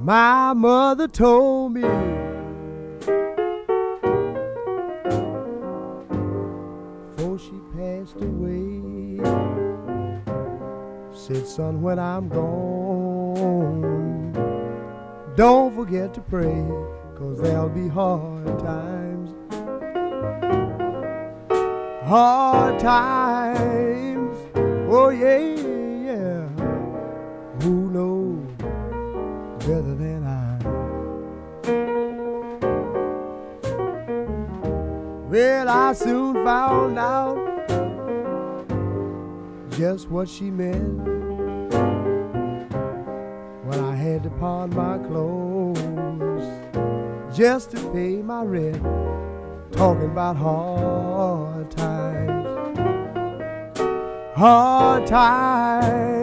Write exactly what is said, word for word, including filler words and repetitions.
My mother told me before she passed away, said, son, when I'm gone, don't forget to pray, 'cause there'll be hard times. Hard times, oh yeah, yeah. Who knows better than I? Well, I soon found out just what she meant when I had to pawn my clothes just to pay my rent. Talking about hard times, hard times.